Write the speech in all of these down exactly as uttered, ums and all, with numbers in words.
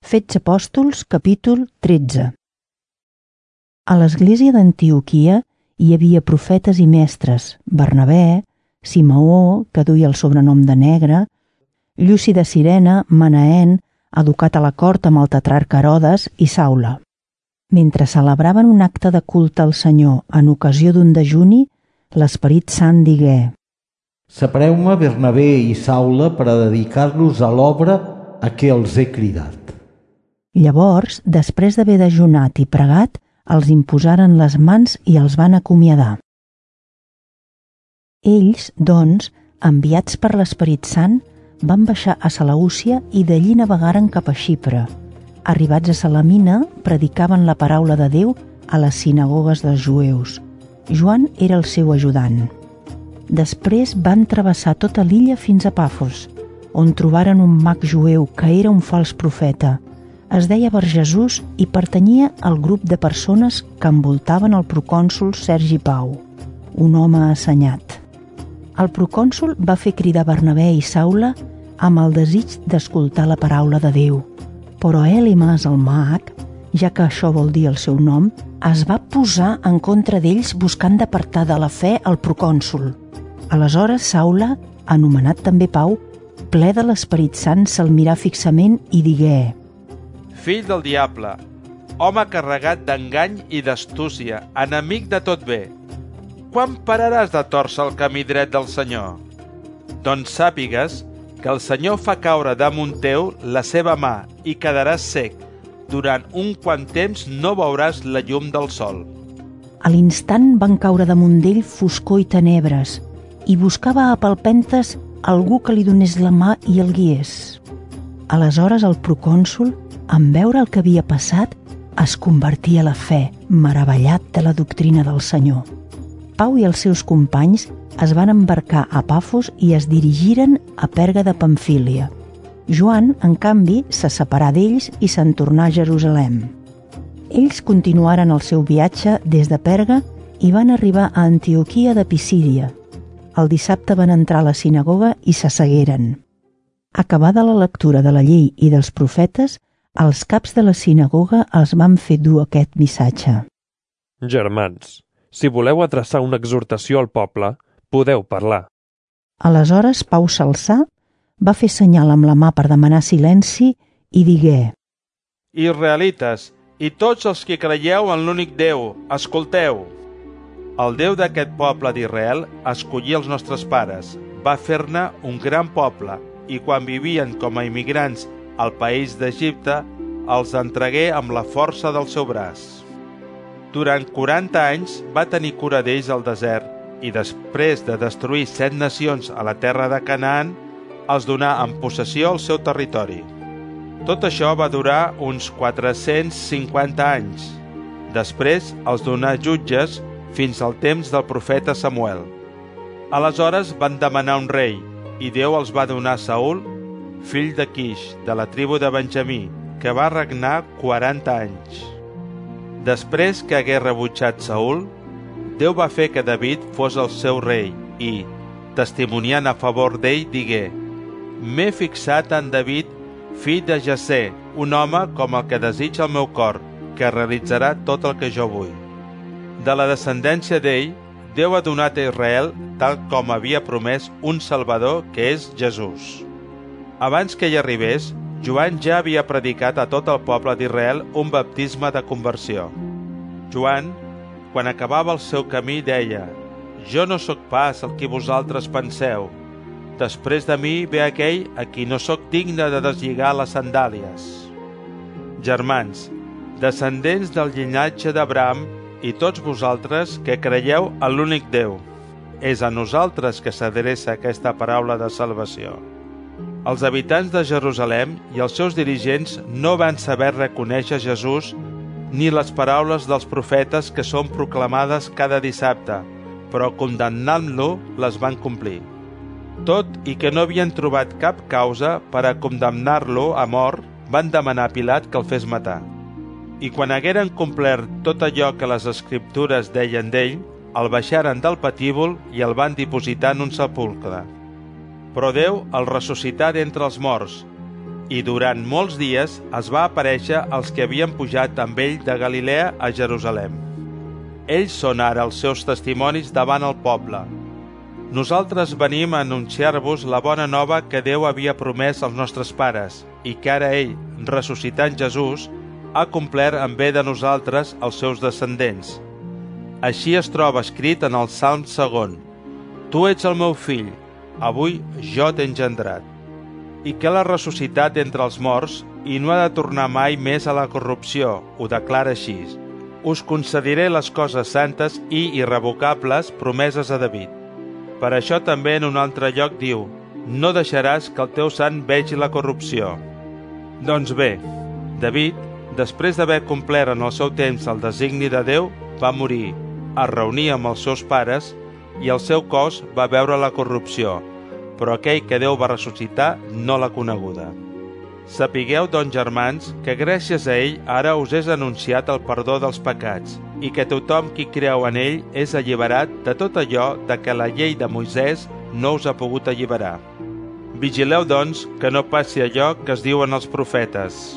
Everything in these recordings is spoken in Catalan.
Fets Apòstols, capítol tretze. A l'església d'Antioquia hi havia profetes i mestres: Bernabé, Simeó, que duia el sobrenom de Negre, Lluci de Cirene, Manaén, educat a la cort amb el tetrarca Herodes, i Saula. Mentre celebraven un acte de culte al Senyor en ocasió d'un dejuni, l'Esperit Sant digué: Separeu-me Bernabé i Saula per a dedicar-los a l'obra a què els he cridat. Llavors, després d'haver dejunat i pregat, els imposaren les mans i els van acomiadar. Ells, doncs, enviats per l'Esperit Sant, van baixar a Seleucia i d'allí navegaren cap a Xipre. Arribats a Salamina, predicaven la paraula de Déu a les sinagogues dels jueus. Joan era el seu ajudant. Després van travessar tota l'illa fins a Pafos, on trobaren un mag jueu que era un fals profeta. Es deia Barjesús i pertanyia al grup de persones que envoltaven el procònsol Sergi Pau, un home assenyat. El procònsol va fer cridar Bernabé i Saula amb el desig d'escoltar la paraula de Déu, però Èlimas, el mag, ja que això vol dir el seu nom, es va posar en contra d'ells buscant d'apartar de la fe el procònsol. Aleshores Saula, anomenat també Pau, ple de l'Esperit Sant, se'l mirà fixament i digué: Fill del diable, home carregat d'engany i d'astúcia, enemic de tot bé, quan pararàs de tòrcer el camí dret del Senyor? Doncs sàpigues que el Senyor fa caure damunt teu la seva mà i quedaràs sec. Durant un quant temps no veuràs la llum del sol. A l'instant van caure damunt d'ell foscor i tenebres, i buscava a palpentes algú que li donés la mà i el guiés. Aleshores el procònsol, en veure el que havia passat, es convertia a la fe, meravellat de la doctrina del Senyor. Pau i els seus companys es van embarcar a Pafos i es dirigiren a Perga de Pamfília. Joan, en canvi, se separà d'ells i se'n tornà a Jerusalem. Ells continuaren el seu viatge des de Perga i van arribar a Antioquia de Pisídia. El dissabte van entrar a la sinagoga i s'assegueren. Acabada la lectura de la llei i dels profetes, els caps de la sinagoga els van fer dur aquest missatge. Germans, si voleu adreçar una exhortació al poble, podeu parlar. Aleshores Pau s'alçà, va fer senyal amb la mà per demanar silenci i digué: Israelites, i tots els que creieu en l'únic Déu, escolteu. El Déu d'aquest poble d'Israel escollí els nostres pares, va fer-ne un gran poble, i quan vivien com a immigrants al país d'Egipte, els entregué amb la força del seu braç. Durant quaranta anys va tenir cura d'ells al desert, i després de destruir set nacions a la terra de Canaan, els donà en possessió el seu territori. Tot això va durar uns quatre-cents cinquanta anys. Després els donà jutges fins al temps del profeta Samuel. Aleshores van demanar un rei, i Déu els va donar Saül, fill de Quix, de la tribu de Benjamí, que va regnar quaranta anys. Després que hagué rebutjat Saül, Déu va fer que David fos el seu rei i, testimoniant a favor d'ell, digué: M'he fixat en David, fill de Jessé, un home com el que desitja el meu cor, que realitzarà tot el que jo vull. De la descendència d'ell, Déu ha donat a Israel, tal com havia promès, un Salvador, que és Jesús. Abans que hi arribés, Joan ja havia predicat a tot el poble d'Israel un baptisme de conversió. Joan, quan acabava el seu camí, deia: Jo no sóc pas el que vosaltres penseu. Després de mi ve aquell a qui no sóc digne de deslligar les sandàlies. Germans, descendents del llinatge d'Abraham, i tots vosaltres que creieu en l'únic Déu, és a nosaltres que s'adreça aquesta paraula de salvació. Els habitants de Jerusalem i els seus dirigents no van saber reconèixer Jesús ni les paraules dels profetes que són proclamades cada dissabte, però condemnant-lo les van complir. Tot i que no havien trobat cap causa per a condemnar-lo a mort, van demanar a Pilat que el fes matar. I quan hagueren complert tot allò que les escriptures deien d'ell, el baixaren del patíbul i el van dipositar en un sepulcre. Però Déu el ressuscità d'entre els morts, i durant molts dies es va aparèixer als que havien pujat amb ell de Galilea a Jerusalem. Ells són ara els seus testimonis davant el poble. Nosaltres venim a anunciar-vos la bona nova que Déu havia promès als nostres pares i que ara ell, ressuscitant Jesús, ha complert en bé de nosaltres, els seus descendents. Així es troba escrit en el Salm segon: Tu ets el meu fill, avui jo t'he engendrat. I que l'ha ressuscitat entre els morts i no ha de tornar mai més a la corrupció, ho declara així: Us concediré les coses santes i irrevocables promeses a David. Per això també en un altre lloc diu: No deixaràs que el teu sant vegi la corrupció. Doncs bé, David, després d'haver complert en el seu temps el designi de Déu, va morir, es reunir amb els seus pares i el seu cos va veure la corrupció, però aquell que Déu va ressuscitar no l'ha coneguda. Sapigueu, doncs, germans, que gràcies a ell ara us és anunciat el perdó dels pecats i que tothom qui creu en ell és alliberat de tot allò de què la llei de Moisès no us ha pogut alliberar. Vigileu, doncs, que no passi allò que es diuen els profetes.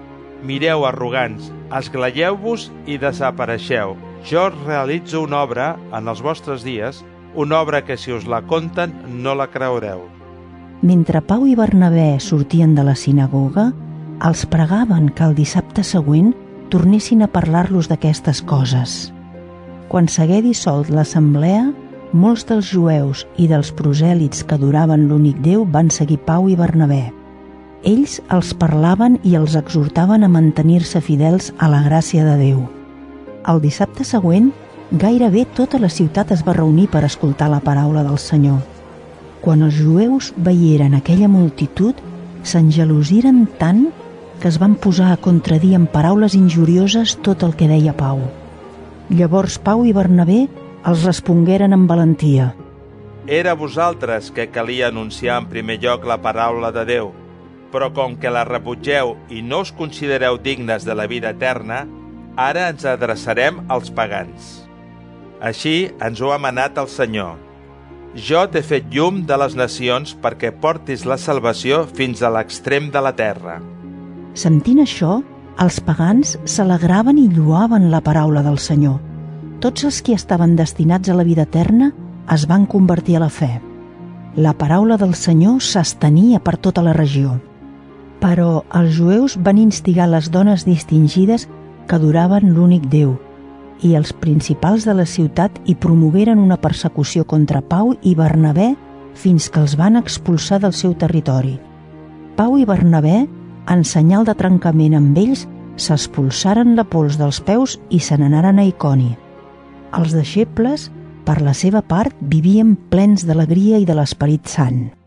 Mireu, arrogants, esglaieu-vos i desapareixeu. Jo realitzo una obra en els vostres dies, una obra que si us la conten no la creureu. Mentre Pau i Bernabé sortien de la sinagoga, els pregaven que el dissabte següent tornessin a parlar-los d'aquestes coses. Quan s'hagué dissolt l'assemblea, molts dels jueus i dels prosèlits que adoraven l'únic Déu van seguir Pau i Bernabé. Ells els parlaven i els exhortaven a mantenir-se fidels a la gràcia de Déu. El dissabte següent, gairebé tota la ciutat es va reunir per escoltar la paraula del Senyor. Quan els jueus veieren aquella multitud, s'engelosiren tant que es van posar a contradir amb paraules injurioses tot el que deia Pau. Llavors Pau i Bernabé els respongueren amb valentia: Era a vosaltres que calia anunciar en primer lloc la paraula de Déu, però com que la rebutgeu i no us considereu dignes de la vida eterna, ara ens adreçarem als pagans. Així ens ho ha manat el Senyor. Jo t'he fet llum de les nacions perquè portis la salvació fins a l'extrem de la terra. Sentint això, els pagans s'alegraven i lloaven la paraula del Senyor. Tots els que estaven destinats a la vida eterna es van convertir a la fe. La paraula del Senyor s'estenia per tota la regió. Però els jueus van instigar les dones distingides que adoraven l'únic Déu, i els principals de la ciutat hi promogueren una persecució contra Pau i Bernabé fins que els van expulsar del seu territori. Pau i Bernabé, en senyal de trencament amb ells, s'expulsaren la pols dels peus i se n'anaren a Iconi. Els deixebles, per la seva part, vivien plens d'alegria i de l'Esperit Sant.